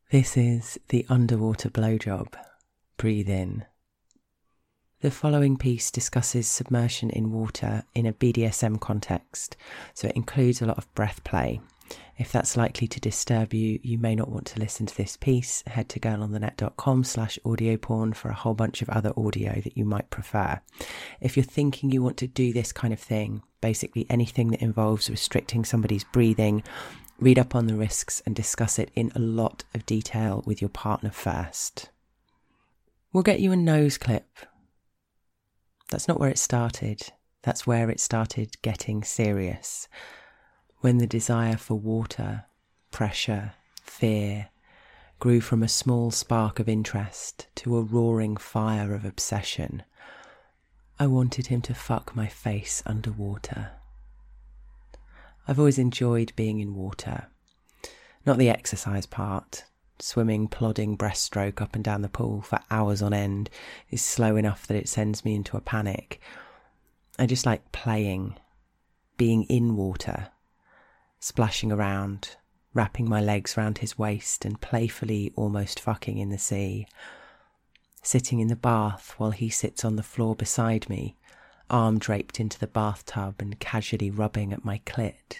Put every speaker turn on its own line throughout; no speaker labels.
This is the underwater blowjob. Breathe in. The following piece discusses submersion in water in a BDSM context, so it includes a lot of breath play. If that's likely to disturb you, you may not want to listen to this piece. Head to girlonthenet.com/audioporn for a whole bunch of other audio that you might prefer. If you're thinking you want to do this kind of thing, basically anything that involves restricting somebody's breathing, read up on the risks and discuss it in a lot of detail with your partner first. We'll get you a nose clip. That's not where it started. That's where it started getting serious. When the desire for water, pressure, fear grew from a small spark of interest to a roaring fire of obsession. I wanted him to fuck my face underwater. I've always enjoyed being in water. Not the exercise part. Swimming, plodding breaststroke up and down the pool for hours on end is slow enough that it sends me into a panic. I just like playing, being in water, splashing around, wrapping my legs round his waist and playfully almost fucking in the sea. Sitting in the bath while he sits on the floor beside me, arm draped into the bathtub and casually rubbing at my clit.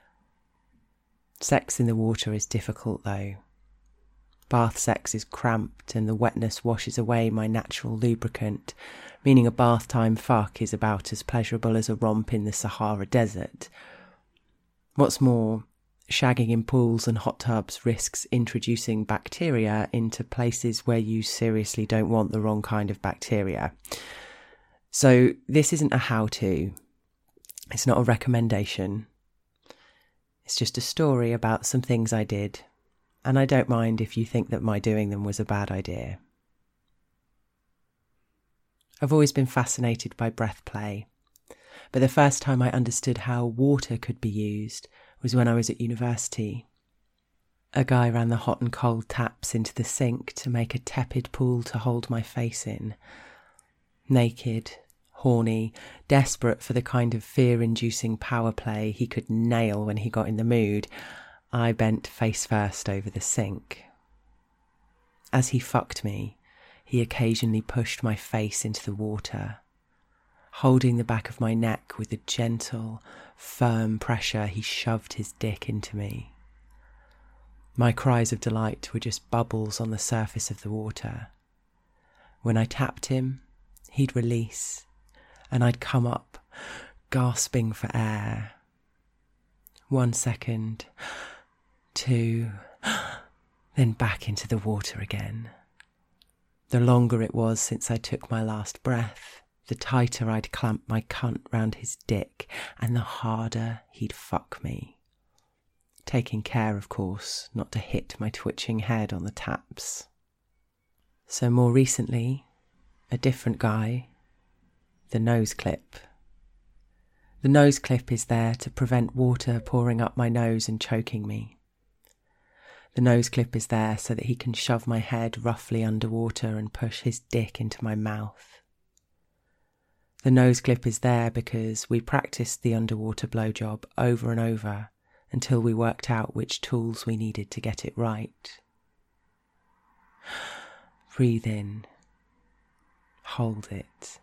Sex in the water is difficult though. Bath sex is cramped and the wetness washes away my natural lubricant, meaning a bath time fuck is about as pleasurable as a romp in the Sahara Desert. What's more, shagging in pools and hot tubs risks introducing bacteria into places where you seriously don't want the wrong kind of bacteria. So this isn't a how-to. It's not a recommendation. It's just a story about some things I did. And I don't mind if you think that my doing them was a bad idea. I've always been fascinated by breath play, but the first time I understood how water could be used was when I was at university. A guy ran the hot and cold taps into the sink to make a tepid pool to hold my face in. Naked, horny, desperate for the kind of fear-inducing power play he could nail when he got in the mood, I bent face first over the sink. As he fucked me, he occasionally pushed my face into the water. Holding the back of my neck with a gentle, firm pressure, he shoved his dick into me. My cries of delight were just bubbles on the surface of the water. When I tapped him, he'd release, and I'd come up, gasping for air. 1 second, 2, then back into the water again. The longer it was since I took my last breath, the tighter I'd clamp my cunt round his dick and the harder he'd fuck me. Taking care, of course, not to hit my twitching head on the taps. So more recently, a different guy, the nose clip. The nose clip is there to prevent water pouring up my nose and choking me. The nose clip is there so that he can shove my head roughly underwater and push his dick into my mouth. The nose clip is there because we practiced the underwater blowjob over and over until we worked out which tools we needed to get it right. Breathe in. Hold it.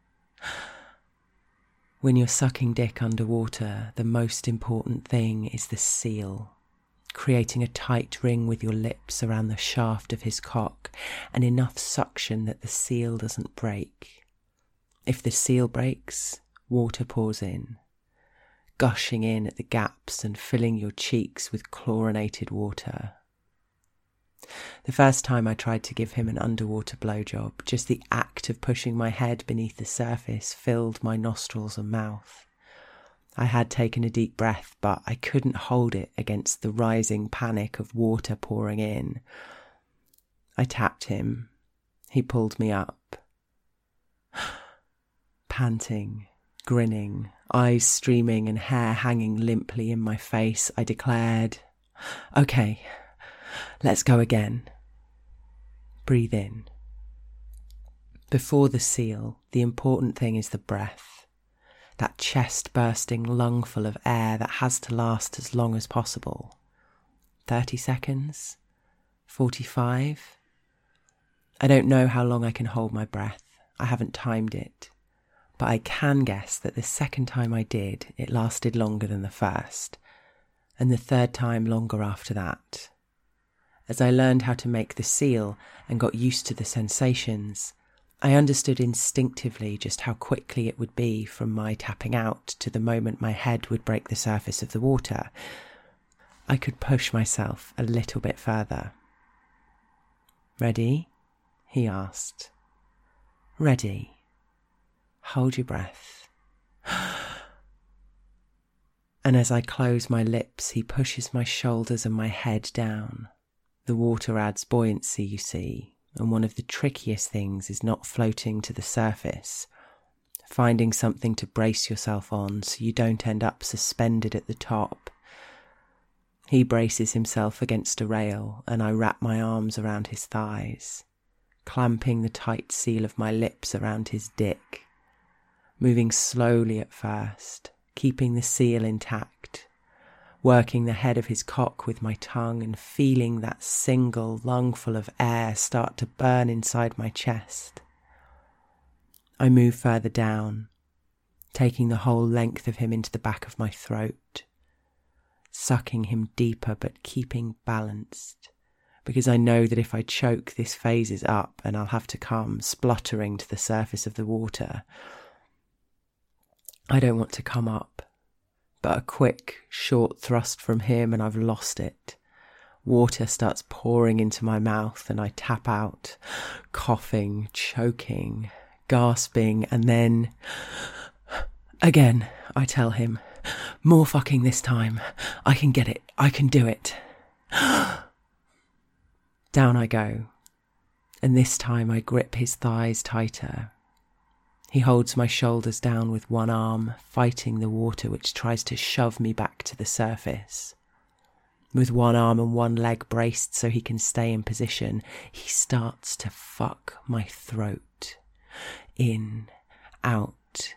When you're sucking dick underwater, the most important thing is the seal. Creating a tight ring with your lips around the shaft of his cock and enough suction that the seal doesn't break. If the seal breaks, water pours in, gushing in at the gaps and filling your cheeks with chlorinated water. The first time I tried to give him an underwater blowjob, just the act of pushing my head beneath the surface filled my nostrils and mouth. I had taken a deep breath, but I couldn't hold it against the rising panic of water pouring in. I tapped him. He pulled me up. Panting, grinning, eyes streaming and hair hanging limply in my face, I declared, "Okay, let's go again." Breathe in. Before the seal, the important thing is the breath. That chest-bursting lungful of air that has to last as long as possible. 30 seconds? 45. I don't know how long I can hold my breath. I haven't timed it. But I can guess that the second time I did, it lasted longer than the first, and the third time longer after that. As I learned how to make the seal and got used to the sensations, I understood instinctively just how quickly it would be from my tapping out to the moment my head would break the surface of the water. I could push myself a little bit further. "Ready?" he asked. "Ready. Hold your breath." And as I close my lips, he pushes my shoulders and my head down. The water adds buoyancy, you see, and one of the trickiest things is not floating to the surface, finding something to brace yourself on so you don't end up suspended at the top. He braces himself against a rail, and I wrap my arms around his thighs, clamping the tight seal of my lips around his dick, moving slowly at first, keeping the seal intact, working the head of his cock with my tongue and feeling that single lungful of air start to burn inside my chest. I move further down, taking the whole length of him into the back of my throat, sucking him deeper but keeping balanced, because I know that if I choke, this phases up and I'll have to come spluttering to the surface of the water. I don't want to come up, but a quick, short thrust from him and I've lost it. Water starts pouring into my mouth and I tap out, coughing, choking, gasping, and then... Again, I tell him, "More fucking this time. I can get it. I can do it." Down I go, and this time I grip his thighs tighter. He holds my shoulders down with one arm, fighting the water which tries to shove me back to the surface. With one arm and one leg braced so he can stay in position, he starts to fuck my throat. In, out,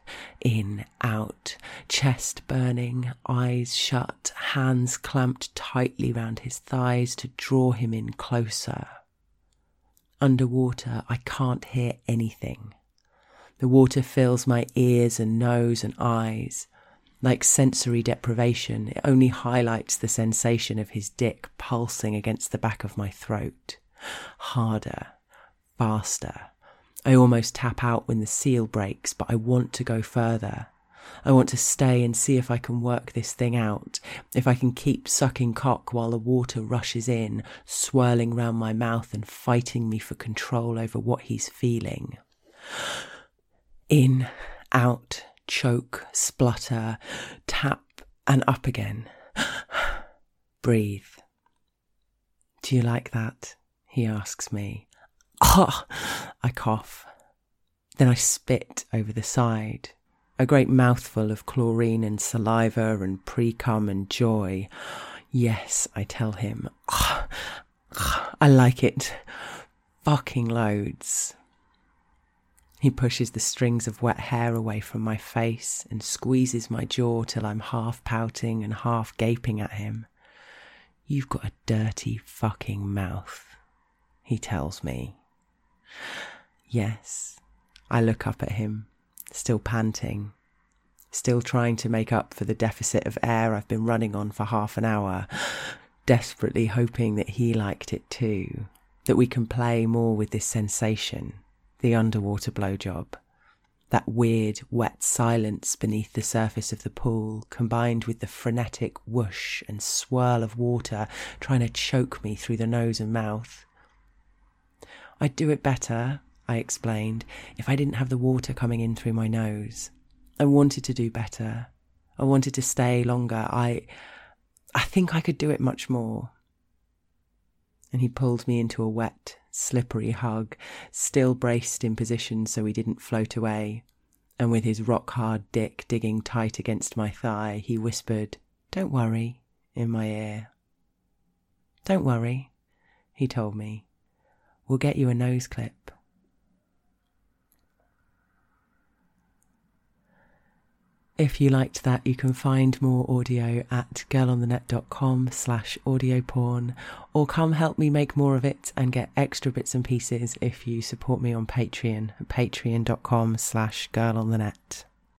chest burning, eyes shut, hands clamped tightly round his thighs to draw him in closer. Underwater, I can't hear anything. The water fills my ears and nose and eyes. Like sensory deprivation, it only highlights the sensation of his dick pulsing against the back of my throat. Harder, faster. I almost tap out when the seal breaks, but I want to go further. I want to stay and see if I can work this thing out, if I can keep sucking cock while the water rushes in, swirling round my mouth and fighting me for control over what he's feeling. In, out, choke, splutter, tap, and up again. Breathe. "Do you like that?" he asks me. "Ah!" I cough. Then I spit over the side. A great mouthful of chlorine and saliva and pre-cum and joy. "Yes," I tell him. "I like it. Fucking loads." He pushes the strings of wet hair away from my face and squeezes my jaw till I'm half pouting and half gaping at him. "You've got a dirty fucking mouth," he tells me. Yes, I look up at him, still panting, still trying to make up for the deficit of air I've been running on for half an hour, desperately hoping that he liked it too, that we can play more with this sensation. The underwater blowjob, that weird, wet silence beneath the surface of the pool, combined with the frenetic whoosh and swirl of water trying to choke me through the nose and mouth. "I'd do it better," I explained, "if I didn't have the water coming in through my nose. I wanted to do better. I wanted to stay longer. I think I could do it much more." And he pulled me into a wet, slippery hug, still braced in position so he didn't float away, and with his rock-hard dick digging tight against my thigh, he whispered, "Don't worry," in my ear. "Don't worry," he told me. "We'll get you a nose clip." If you liked that, you can find more audio at girlonthenet.com/audio porn, or come help me make more of it and get extra bits and pieces if you support me on Patreon, patreon.com/girlonthenet.